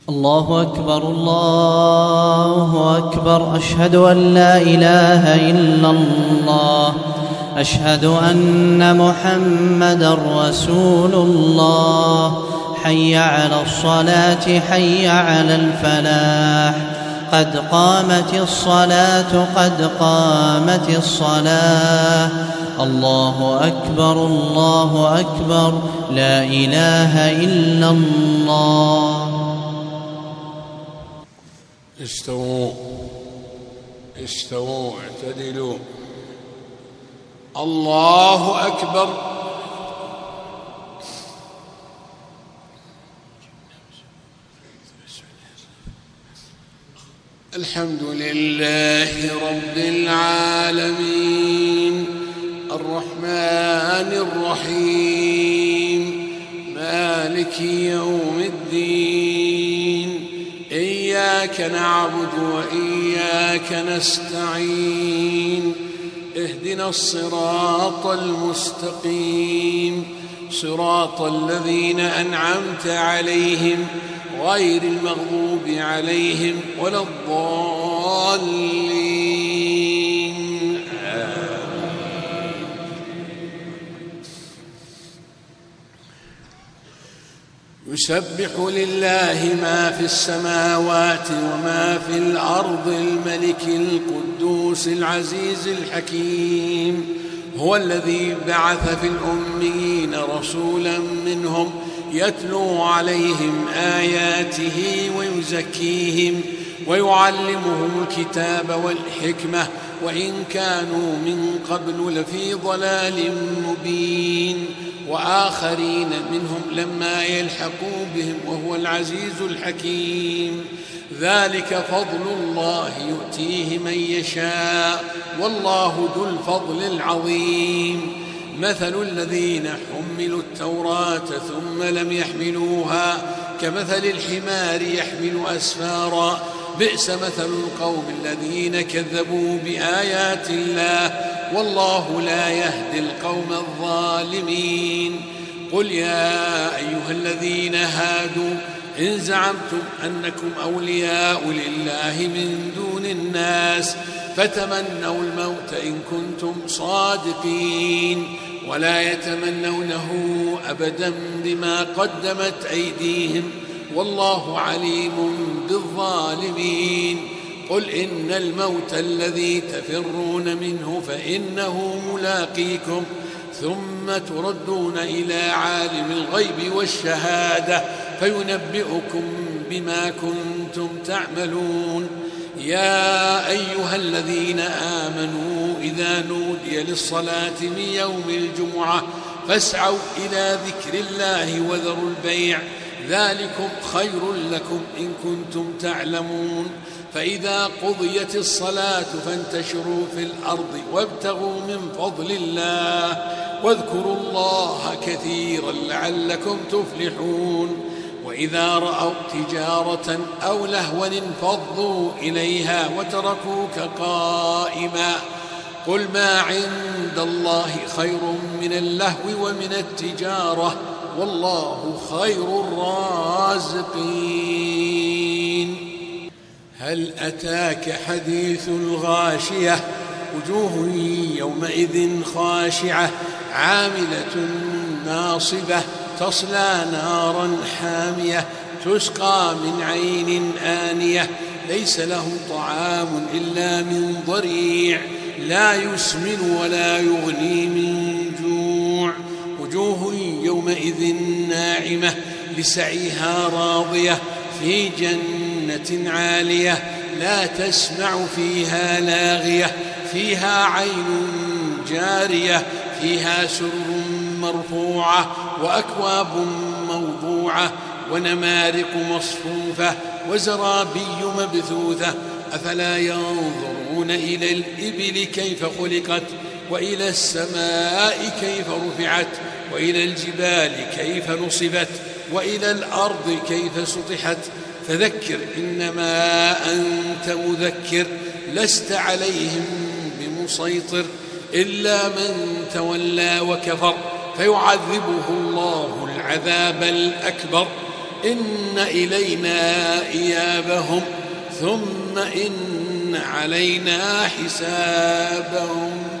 الله أكبر الله أكبر. أشهد أن لا إله إلا الله. أشهد أن محمدًا رسول الله. حي على الصلاة حي على الفلاح. قد قامت الصلاة قد قامت الصلاة. الله أكبر الله أكبر. لا إله إلا الله. استووا اعتدلوا. الله أكبر. الحمد لله رب العالمين الرحمن الرحيم مالك يوم الدين. إياك نعبد وإياك نستعين. اهدنا الصراط المستقيم صراط الذين أنعمت عليهم غير المغضوب عليهم ولا الضالين. يسبح لله ما في السماوات وما في الأرض الملك القدوس العزيز الحكيم. هو الذي بعث في الأميين رسولا منهم يتلو عليهم آياته ويزكيهم ويعلمهم الكتاب والحكمة وإن كانوا من قبل لفي ضلال مبين. وآخرين منهم لما يلحقوا بهم وهو العزيز الحكيم. ذلك فضل الله يؤتيه من يشاء والله ذو الفضل العظيم. مثل الذين حملوا التوراة ثم لم يحملوها كمثل الحمار يحمل أسفارا. بئس مثل القوم الذين كذبوا بآيات الله والله لا يهدي القوم الظالمين. قل يا أيها الذين هادوا إن زعمتم أنكم أولياء لله من دون الناس فتمنوا الموت إن كنتم صادقين ولا يتمنونه أبدا بما قدمت أيديهم والله عليم بالظالمين. قل إن الموت الذي تفرون منه فإنه ملاقيكم ثم تردون إلى عالم الغيب والشهادة فينبئكم بما كنتم تعملون. يا أيها الذين آمنوا إذا نودي للصلاة من يوم الجمعة فاسعوا إلى ذكر الله وذروا البيع ذلكم خير لكم إن كنتم تعلمون. فإذا قضيت الصلاة فانتشروا في الأرض وابتغوا من فضل الله واذكروا الله كثيرا لعلكم تفلحون. وإذا رأوا تجارة أو لهوا انفضوا إليها وتركوك قائما. قل ما عند الله خير من اللهو ومن التجارة والله خير الرازقين. هل أتاك حديث الغاشية وجوه يومئذ خاشعة عاملة ناصبة تصلى نارا حامية تسقى من عين آنية ليس لهم طعام إلا من ضريع لا يسمن ولا يغني من جوع. وجوه يومئذ ناعمة لسعيها راضية في جنة عالية لا تسمع فيها لاغية فيها عين جارية فيها سرر مرفوعة وأكواب موضوعة ونمارق مصفوفة وزرابي مبثوثة. أفلا ينظرون إلى الإبل كيف خلقت وإلى السماء كيف رفعت وإلى الجبال كيف نصبت وإلى الأرض كيف سطحت. فذكر إنما أنت مذكر لست عليهم بمسيطر إلا من تولى وكفر فيعذبه الله العذاب الأكبر إن إلينا إيابهم ثم إن علينا حسابهم.